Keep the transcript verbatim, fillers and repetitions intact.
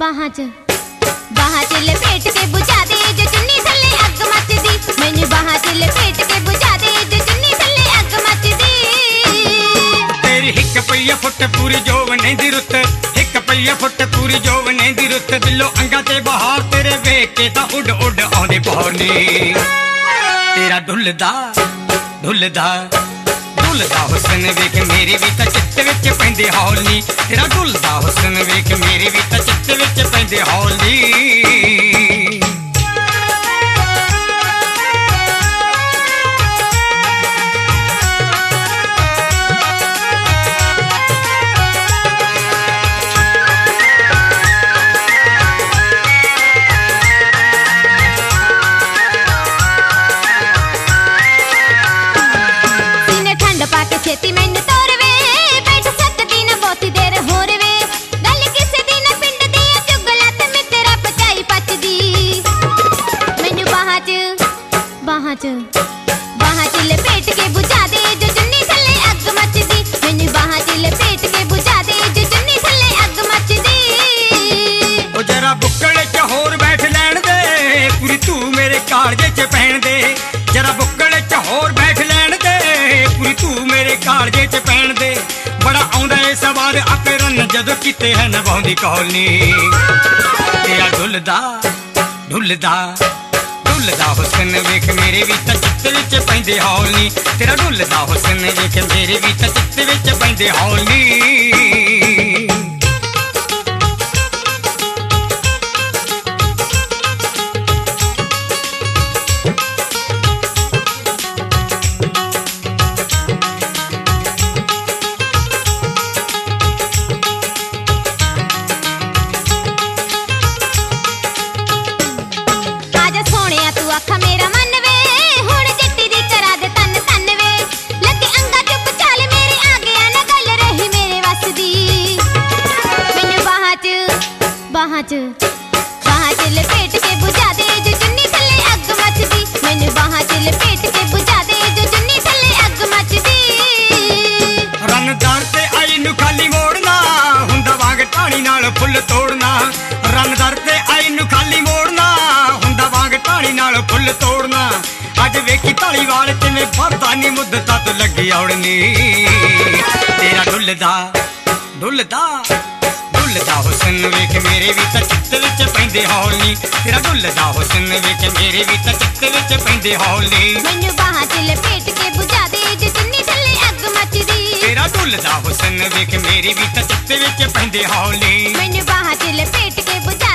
ਬਾਹਾਂ 'ਚ ਬਾਹਾਂ 'ਚ ਲਪੇਟ ਕੇ ਬੁਝਾ ਦੇ ਜੋ ਚੁੰਨੀ ਥੱਲੇ ਅੱਗ ਮੱਚਦੀ। ਮੈਨੂੰ ਬਾਹਾਂ 'ਚ ਲਪੇਟ ਕੇ ਬੁਝਾ ਦੇ ਜੋ ਚੁੰਨੀ ਥੱਲੇ ਅੱਗ ਮੱਚਦੀ। ਤੇਰੀ ਹਿੱਕ ਪਈਆ ਫੁੱਟ ਪੂਰੀ ਜੋਵਨੇ ਦੀ ਰੁੱਤ, ਹਿੱਕ ਪਈਆ ਫੁੱਟ ਪੂਰੀ ਜੋਵਨੇ ਦੀ ਰੁੱਤ। ਦਿਲੋਂ ਅੰਗਾਂ ਤੇ ਬਹਾਰ ਤੇਰੇ ਵੇਖ ਕੇ ਤਾਂ ਉੱਡ ਉੱਡ ਆਉਂਦੇ ਪੌਣੀ। ਤੇਰਾ ਢੁੱਲਦਾ ਢੁੱਲਦਾ ਢੁੱਲਦਾ ਹੁਸਨ ਵੇਖ ਮੇਰੇ ਵੀ ਤਾਂ ਚਿੱਤ ਵਿੱਚ ਪੈਂਦੇ ਹੌਲ ਨੀ। ਤੇਰਾ ਢੁੱਲਦਾ ਹੁਸਨ ਵੇਖ ਮੇਰੇ ਵੀ ਤਾਂ ਚਿੱਤ ਵਿੱਚ ਪੈਂਦੇ ਹੌਲ ਨੀ। ਛੇਤੀ ਮੈਨੂੰ ਤੋਰ ਵੇ ਬੈਠ ਸਕਦੀ ਨਾ ਬਹੁਤੀ ਦੇਰ ਹੋਰ ਵੇ। ਗੱਲ ਕਿਸੇ ਦੀ ਨਾ ਪਿੰਡ ਦੀ ਆ ਚੁਗਲਾ ਤੇ ਮਿੱਤਰਾ ਪਚਾਈ ਪਚਦੀ। ਮੈਨੂੰ ਬਾਹਾਂ 'ਚ ਬਾਹਾਂ 'ਚ ਬਾਹਾਂ 'ਚ ਲਪੇਟ ਕੇ ਬੁਝਾ ਦੇ ਜੋ ਚੁੰਨੀ ਥੱਲੇ ਅੱਗ ਮੱਚਦੀ। ਮੈਨੂੰ ਬਾਹਾਂ 'ਚ ਲਪੇਟ ਕੇ ਬੁਝਾ ਦੇ ਜੋ ਚੁੰਨੀ ਥੱਲੇ ਅੱਗ ਮੱਚਦੀ। ਉਹ ਜਰਾ ਬੁੱਕਲ 'ਚ ਹੋਰ ਬੈਠ ਲੈਣ ਦੇ ਪੂਰੀ ਤੂੰ ਮੇਰੇ ਕਾਲਜੇ 'ਚ ਪੈਣ ਦੇ। ਜਰਾ ਬੁੱਕਲ 'ਚ ਹੋਰ ਬੈਠ ਲੈਣ ਦੇ ਪੂਰੀ ਤੂੰ ਮੇਰੇ ਕਾਲਜੇ 'ਚ ਪੈਣ ਦੇ। ਬੜਾ ਆਉਂਦਾ ਏ ਸਵਾਦ ਆਪੇ ਰਨ ਜਦੋਂ ਕਿਤੇ ਹੈ ਨਿਭਾਉਂਦੀ ਕੌਲਨੀ। ਤੇਰਾ ਢੁੱਲਦਾ ਢੁੱਲਦਾ ਢੁੱਲਦਾ ਹੁਸਨ ਵੇਖ ਮੇਰੇ ਵੀ ਤਾਂ ਚਿੱਤ ਵਿੱਚ ਪੈਂਦੇ ਹੌਲ ਨੀ। ਤੇਰਾ ਢੁੱਲਦਾ ਹੁਸਨ ਵੇਖ ਮੇਰੇ ਵੀ ਤਾਂ ਚਿੱਤ ਵਿੱਚ ਪੈਂਦੇ ਹੌਲ ਨੀ। ਆਖਾ ਮੇਰਾ ਮਨ ਵੇ ਹੁਣ ਜੱਟੀ ਦੀ ਕਰਾ ਦੇ ਤਨ ਤਨ ਵੇ। ਲੱਗੇ ਅੰਗਾ ਚੁੱਪ ਚਾਲ ਮੇਰੇ ਆ ਗਿਆ ਨਾ ਗੱਲ ਰਹੀ ਮੇਰੇ ਵੱਸ ਦੀ। ਮੈਨੂੰ ਬਾਹਾਂ 'ਚ ਬਾਹਾਂ 'ਚ ਬਾਹਾਂ 'ਚ ਲਪੇਟ ਕੇ ਬੁਝਾ ਦੇ ਜੋ ਚੁੰਨੀ ਥੱਲੇ ਅੱਗ ਮੱਚਦੀ। ਮੈਨੂੰ ਬਾਹਾਂ 'ਚ ਲਪੇਟ ਕੇ ਬੁਝਾ ਦੇ ਜੋ ਚੁੰਨੀ ਥੱਲੇ ਅੱਗ ਮੱਚਦੀ। ਰੰਗਦਾਰ ਤੇ ਆਈ ਨੂੰ ਖਾਲੀ ਮੋੜਨਾ ਹੁੰਦਾ ਵਾਂਗ ਢਾਣੀ ਨਾਲ ਫੁੱਲ ਤੋੜਨਾ। ਰੰਗਦਾਰ ਤੇ ਆਈ ਨੂੰ ਖਾਲੀ ਮੋੜਨਾ ਹੁੰਦਾ ਵਾਂਗ ਢਾਣੀ ਨਾਲ ਫੁੱਲ ਤੋੜਨਾ। ਅੱਜ ਵੇਖੀ ਢਾਲੀਵਾਲ ਕਿਵੇਂ ਭਰਦਾ ਨੀ ਮੁੱਦਤਾਂ ਤੋਂ ਲੱਗੀ ਔੜਨੀ। ਤੇਰਾ ਢੁੱਲਦਾ ਢੁੱਲਦਾ ਢੁੱਲਦਾ ਹੁਸਨ ਵੇਖ ਮੇਰੇ ਵੀ ਤਾਂ ਚਿੱਤ ਵਿੱਚ ਪੈਂਦੇ ਹੌਲ ਨੀ। ਤੇਰਾ ਢੁੱਲਦਾ ਹੁਸਨ ਵੇਖ ਮੇਰੇ ਵੀ ਤਾਂ ਚਿੱਤ ਵਿੱਚ ਪੈਂਦੇ ਹੌਲ ਨੀ। ਮੈਨੂੰ ਬਾਹਾਂ 'ਚ ਲਪੇਟ ਕੇ ਬੁਝਾ ਦੇ ਜੋ ਚੁੰਨੀ ਥੱਲੇ ਅੱਗ ਮੱਚਦੀ। ਤੇਰਾ ਢੁੱਲਦਾ ਹੁਸਨ ਵੇਖ ਮੇਰੀ ਵੀ ਤਾਂ ਚਿੱਤ ਵਿੱਚ ਪੈਂਦੇ ਹੌਲ ਨੀ। ਮੈਨੂੰ ਬਾਹਾਂ 'ਚ ਲਪੇਟ ਕੇ ਬੁਝਾ